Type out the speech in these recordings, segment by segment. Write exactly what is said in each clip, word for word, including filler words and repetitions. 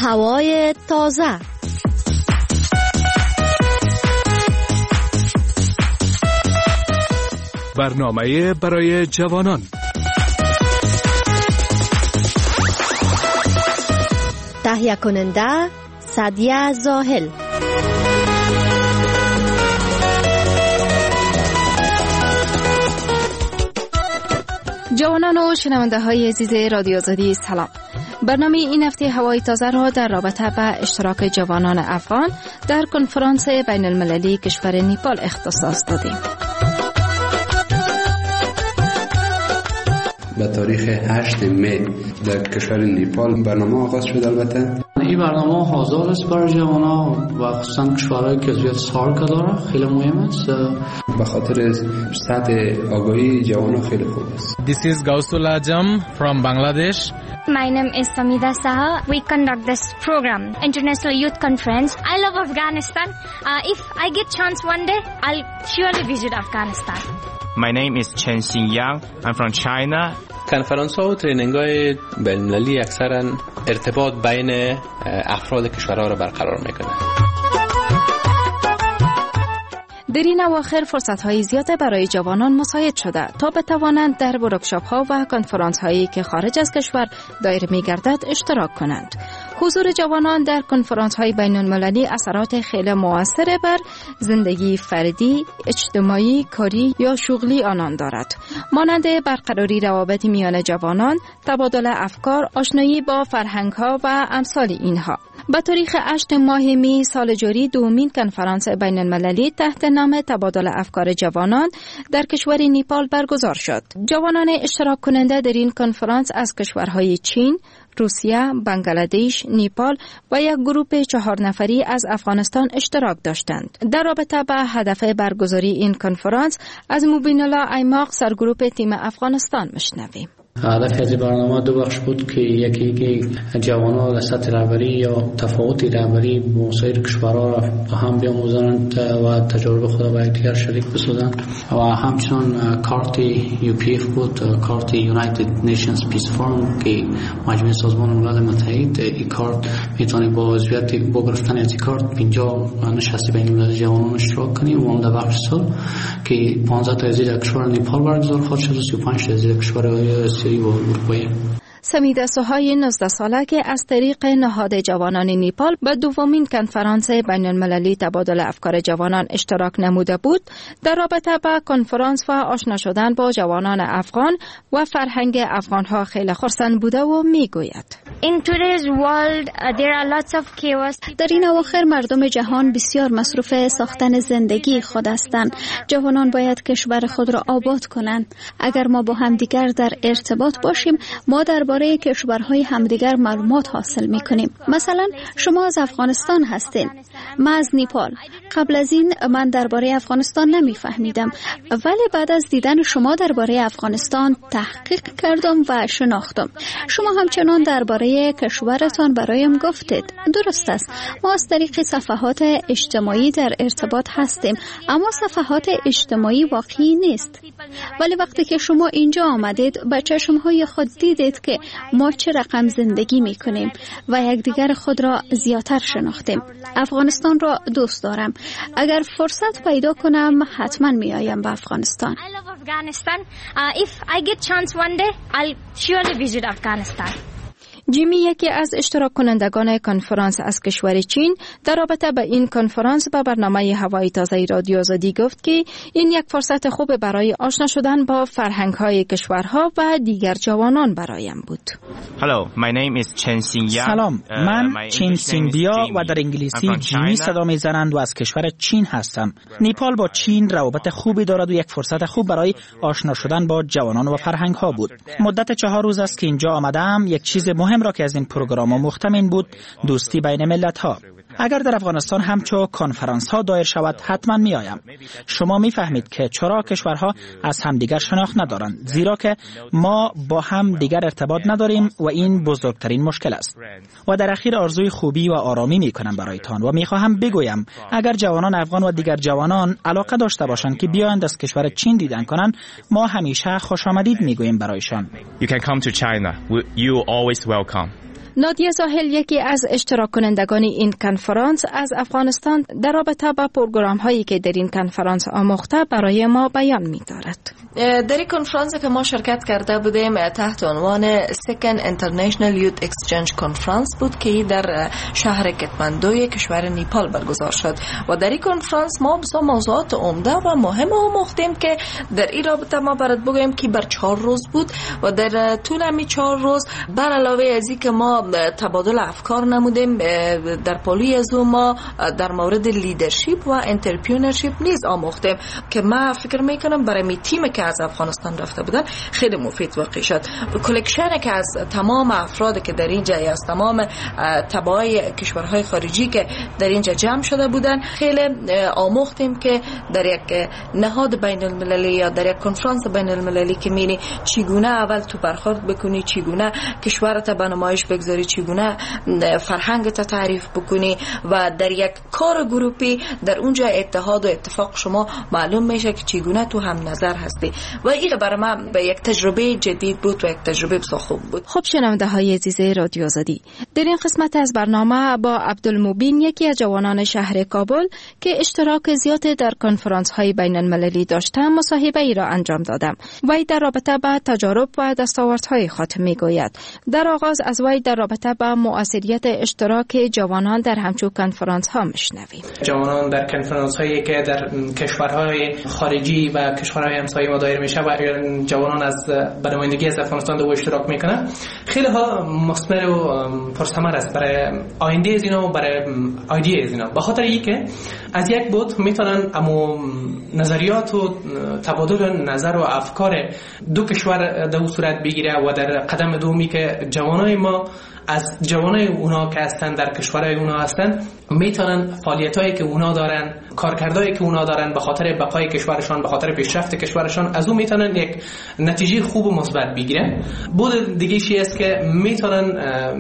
هوای تازه. برنامه برای جوانان. تهیه کننده سعدیه زاهل. جوانان و شنونده های عزیز رادیو آزادی سلام. برنامه این هفته هوای تازه را در رابطه به اشتراک جوانان افغان در کنفرانس بین المللی کشور نیپال اختصاص دادیم. به تاریخ هشت می در کشور نیپال برنامه آغاز شد. البته این برنامه حاضر است برای جوانان و خصوصا کشورهایی که زیاد سال داره، خیلی مهم است. به خاطر سطح آگاهی جوانان خیلی خوب است. This is Gausul Ajam from Bangladesh. My name is Samida Saha. We conduct this program, International Youth Conference. I love Afghanistan. Uh, if I get chance one day, I'll surely visit Afghanistan. My name is Chen Xingyang. I'm from China. کنفرانس ها و ترینینگ های بین المللی اکثرا ارتباط بین افراد کشورها را برقرار میکنه. در این اواخر فرصت های زیاده برای جوانان مساعد شده تا بتوانند در ورکشاپ ها و کنفرانس هایی که خارج از کشور دایر می گردد اشتراک کنند. حضور جوانان در کنفرانس های بین المللی اثرات خیلی مؤثر بر زندگی فردی، اجتماعی، کاری یا شغلی آنان دارد. مانند برقراری روابط میان جوانان، تبادل افکار، آشنایی با فرهنگ ها و امثال اینها. به تاریخ هشت ماه می سال جاری دومین کنفرانس بین المللی تحت نام تبادل افکار جوانان در کشور نیپال برگزار شد. جوانان اشتراک کننده در این کنفرانس از کشورهای چین، روسیه، بنگلادش، نیپال و یک گروه چهار نفری از افغانستان اشتراک داشتند. در رابطه با هدف برگزاری این کنفرانس از مبین الله ایماق سرگروه تیم افغانستان میشنویم. هدف از برنامه دو بخش بود که یکی که جوانان در سطح رهبری یا تفاوت رهبری با سایر کشورها را هم بیاموزند و تجربه خود با یکدیگر شریک بسازند و همچنان کارت یو پی اف بود، کارت یونایتد نیشنز پیس فورم که مجمع سازمان ملل متحد. این کارت میتونه با عضویت با گرفتن از این کارت پنجاه نشست بین المللی جوانان اشتراک کنی و اون در بخش سال که پانزده تا از کشور نیپال برگزار خواهد شد و سی و پنج تا از کشور سمیده سوهای نوزده ساله که از طریق نهاد جوانان نیپال به دومین کنفرانس بین المللی تبادل افکار جوانان اشتراک نموده بود، در رابطه با کنفرانس و آشنا شدن با جوانان افغان و فرهنگ افغانها خیلی خرسند بوده و میگوید: In today's world, uh, there are lots of chaos. در این اواخر مردم جهان بسیار مصروف ساختن زندگی خود هستند. جوانان باید کشور خود را آباد کنند. اگر ما با همدیگر در ارتباط باشیم، ما درباره کشورهای همدیگر معلومات حاصل می‌کنیم. مثلا شما از افغانستان هستین، من از نیپال. قبل از این من درباره افغانستان نمی‌فهمیدم، ولی بعد از دیدن شما درباره افغانستان تحقیق کردم و شناختم. شما همچنان درباره کشورتان برایم گفتید. درست است، ما از طریق صفحات اجتماعی در ارتباط هستیم، اما صفحات اجتماعی واقعی نیست. ولی وقتی که شما اینجا آمدید به چشمهای خود دیدید که ما چه رقم زندگی میکنیم و یکدیگر خود را زیادتر شناختیم. افغانستان را دوست دارم. اگر فرصت پیدا کنم حتما میایم به افغانستان. I love Afghanistan. Uh, if I get chance one day, I'll surely visit Afghanistan. جیمی، یکی از اشتراک کنندگان کنفرانس از کشور چین، در رابطه با این کنفرانس با برنامه هوای تازه رادیو آزادی گفت که این یک فرصت خوب برای آشنا شدن با فرهنگ‌های کشورها و دیگر جوانان برایم بود. Hello, my name is Chen Xingyang. سلام، من چین سینگبیا و در انگلیسی جیمی صدا میزنند و از کشور چین هستم. نیپال با چین روابط خوبی دارد و یک فرصت خوب برای آشنا شدن با جوانان و فرهنگ‌ها بود. مدت چهار روز است که اینجا آمدم. یک چیز مهم را که از این پروگرام مختمن بود دوستی بین ملت ها. اگر در افغانستان همچو کنفرانس ها دایر شود حتما می آیم. شما می فهمید که چرا کشورها از همدیگر شناخت ندارند، زیرا که ما با هم دیگر ارتباط نداریم و این بزرگترین مشکل است. و در اخیر آرزوی خوبی و آرامی می کنم برایتان و می خواهم بگویم اگر جوانان افغان و دیگر جوانان علاقه داشته باشند که بیایند از کشور چین دیدن کنند، ما همیشه خوش آمدید می گوییم برایشان. You can come to China. You always welcome. نادیه زاهل یکی از اشتراک کنندگان این کنفرانس از افغانستان در رابطه با پروگرام هایی که در این کنفرانس آموخته برای ما بیان می دارد. در این کنفرانس که ما شرکت کرده بودیم تحت عنوان Second International Youth Exchange Conference بود که در شهر کتمندوی کشور نیپال برگزار شد و در این کنفرانس ما بسیار موضوعات عمده و مهم آموختیم که در این رابطه ما برات بگویم که بر چهار روز بود و در طول همین چهار روز بر علاوه از این که ما تبادل افکار نمودیم در پالوی از ما در مورد لیدرشپ و انترپرنورشپ نیز آموختیم که ما فکر میکنم برای می تیم که از افغانستان رفته بودن خیلی مفید واقع شد. کلکشن که از تمام افراد که در اینجا از تمام تبعای کشورهای خارجی که در اینجا جمع شده بودن خیلی آموختیم که در یک نهاد بین المللی یا در یک کنفرانس بین المللی که میری چگونه اول تو برخورد بکنی، چگونه کشورت به نمایش بگذاری، چگونه فرهنگت تعریف بکنی و در یک کار گروپی در اونجا اتحاد و اتفاق شما معلوم میشه که چگونه تو هم نظر هستی و این برای من به یک تجربه جدید بود و یک تجربه بسیار خوب بود. خب شنونده های عزیز رادیو آزادی، در این قسمت از برنامه با عبدالمبین یکی از جوانان شهر کابل که اشتراک زیاد در کنفرانس های بین المللی داشته مصاحبه ای را انجام دادم. وی در رابطه با تجارب و دستاوردهای خود میگوید. در آغاز از وی در رابطه با مؤثریت اشتراک جوانان در همچون کنفرانس ها میشنویم. جوانان در کنفرانس هایی که در کشورهای خارجی و کشورهای همسایه ما دایر میشه و جوانان از به نمایندگی از افغانستان در اشتراک میکنن خیلی ها مثمر و پرثمر است برای آینده از اینا و برای ایده از اینا، به خاطر اینکه از یک بود میتونن امو نظریات و تبادل نظر و افکار دو کشور در صورت بگیره و در قدم دومی که جوانای ما از جوانای اونا که هستن در کشورهای اونا هستن میتونن فعالیتایی که اونا دارن، کارکردایی که اونا دارن به خاطر بقای کشورشان، به خاطر پیشرفت کشورشان از اون میتونن یک نتیجه خوب و مثبت بگیرن. بود دیگه چیزی است که میتونن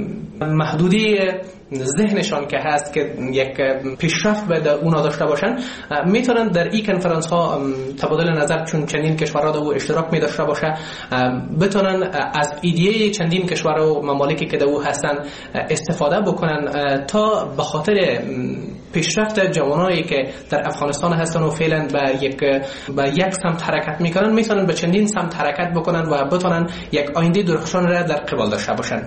محدودی ذهنشان که هست که یک پیشرفت به اونا داشته باشن میتونن در این کنفرانس ها تبادل نظر چون چندین کشورها در اشتراک می داشته باشه بتونن از ایده چندین کشور و ممالکی که در او هستن استفاده بکنن تا به خاطر پیشرفت جوانایی که در افغانستان هستن و فعلا به یک به یک سمت حرکت میکنن میتونن به چندین سمت حرکت بکنن و بتونن یک آینده درخشان را در قبال داشته باشن.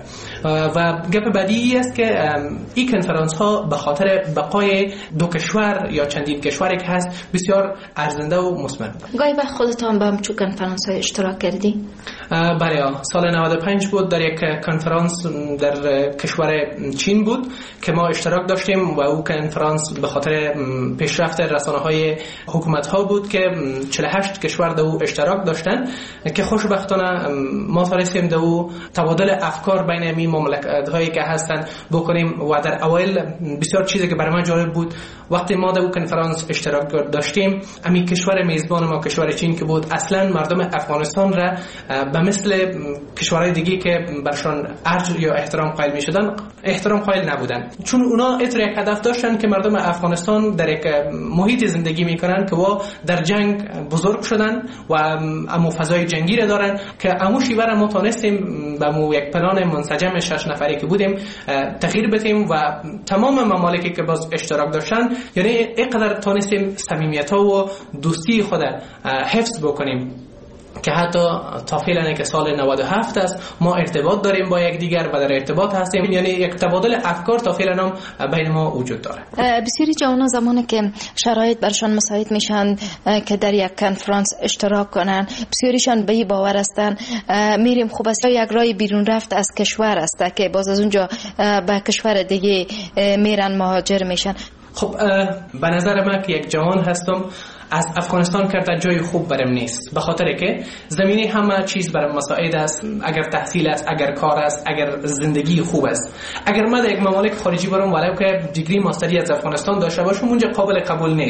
و گپ بعدی است که این کنفرانس ها به خاطر بقای دو کشور یا چندین کشوری که هست بسیار ارزنده و مثمر. گاهی وقت خودتان به همچون کنفرانس های اشتراک کردی؟ بله، سال نود و پنج بود در یک کنفرانس در کشور چین بود که ما اشتراک داشتیم و او کنفرانس به خاطر پیشرفت رسانه‌های حکومت‌ها بود که چهل و هشت کشور در او اشتراک داشتن که خوشبختانه ما تونستیم در او تبادل افکار بین این مملکت‌هایی که هستن بکنیم و در اول بسیار چیزی که برای من جالب بود وقتی ما در او کنفرانس اشتراک داشتیم امی کشور میزبان ما کشور چین که بود اصلا مردم افغانستان را به مثل کشورهای دیگه که برشان ارج یا احترام قائل می‌شدن احترام قائل نبودن، چون اونا اتر یک هدف داشتن که مردم افغانستان در یک محیط زندگی میکنن که وا در جنگ بزرگ شدن و امو فضای جنگی را دارن که امو شیوه ما تونستیم به مو یک پلان منسجم شش نفری که بودیم تغییر بدیم و تمام ممالکی که باز اشتراک داشتن یعنی اینقدر تونستیم صمیمیت‌ها و دوستی خود حفظ بکنیم که حتی تا فعلا که سال نود و هفت است ما ارتباط داریم با یک دیگر و در ارتباط هستیم، یعنی یک تبادل افکار تا فعلا هم بین ما وجود داره. بسیاری جوانان زمانی که شرایط برشان مساعد میشن که در یک کنفرانس اشتراک کنن بسیاریشان به این باور هستن میریم خوب است یک راه بیرون رفت از کشور است که باز از اونجا به کشور دیگه میرن مهاجر میشن. خب به نظر من که یک جوان هستم از افغانستان کرده جای خوب برم نیست، به خاطر که زمینی همه چیز برام مساعد است، اگر تحصیل است، اگر کار است، اگر زندگی خوب است. اگر من در یک مملکت خارجی برم ولو که دیگری ماستری از افغانستان داشته باشم اونجا قابل قبول نیست،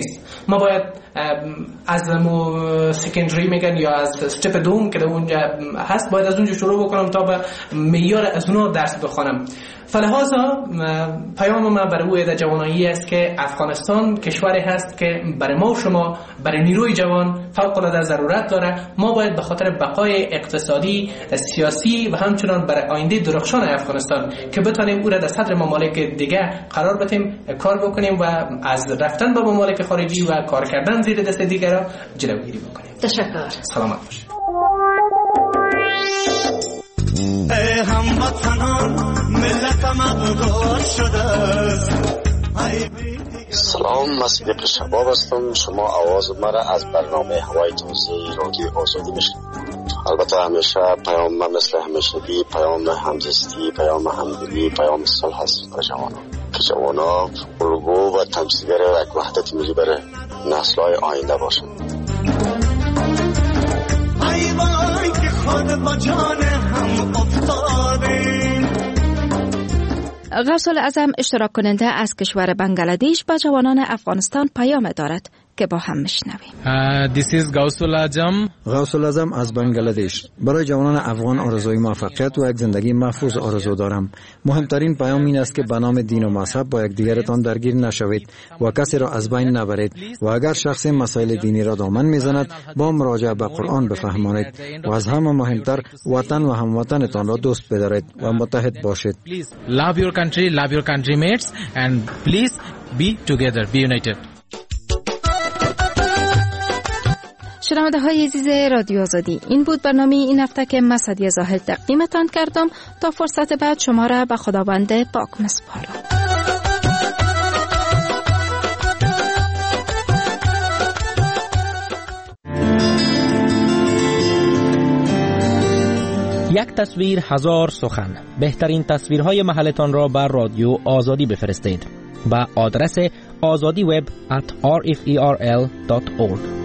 ما باید از مو سکندری میگن یا از استپ دوم که اونجا هست باید از اونجا شروع بکنم تا به معیار از اونها درس بخونم. فلهذا پیام من برای او جوانایی است که افغانستان کشوری هست که برای ما و شما برای نیروی جوان فوق العاده ضرورت داره. ما باید به خاطر بقای اقتصادی، سیاسی و همچنان برای آینده درخشان افغانستان که بتونیم او را در صدر ممالک دیگه قرار بدیم کار بکنیم و از رفتن به ممالک خارجی و کار کردن زیر دست دیگران جلوگیری بکنیم. تشکر. سلامت باشید. ای هموطنان ملتم ابرار شده. سلام، من صدیق شباب هستم. شما آواز مرا از برنامه هوای تازه رادیو آزادی میشنوید. البته همیشه پیام من مثل همیشگی پیام همزیستی، پیام همدلی، پیام صلح هست برای جوانان که جوانا الگو و تمثیلگر یک وحدت ملی برای نسل‌های آینده باشند. ای وای که خود با جان هم افتادیم. غوث الاعظم اشتراک کننده از کشور بنگلادش با جوانان افغانستان پیام دارد که با هم میشنویم. This is غوث الاعظم. غوث الاعظم از بنگلادش. برای جوانان افغان آرزوی موفقیت و یک زندگی محفوظ آرزو دارم. مهمترین پیام این است که به نام دین و مذهب با یکدیگرتان درگیر نشوید و کسی را از بین نبرید و اگر شخص مسائل دینی را دامن میزند با مراجعه به قرآن بفهمانید و از همه مهمتر وطن و هموطنتان را دوست بدارید و متحد باشید. Love your country, love your country mates and please be together, be united. شنونده های عزیز رادیو آزادی، این بود برنامه این هفته که من سعدیه زاهد تقدیمتان کردم. تا فرصت بعد شما را به خداوند پاک میسپارم. یک تصویر هزار سخن. بهترین تصویرهای محلتان را بر رادیو آزادی بفرستید. با آدرس azadiweb at r f e r l dot org.